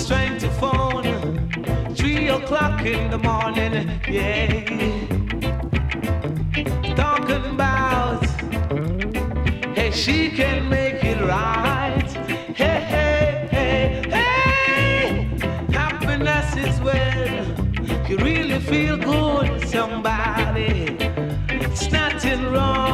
trying to phone 3 o'clock in the morning, yeah. Talking about, hey, she can make it right. Hey, hey, hey, hey. Happiness is when you really feel good, somebody. It's nothing wrong.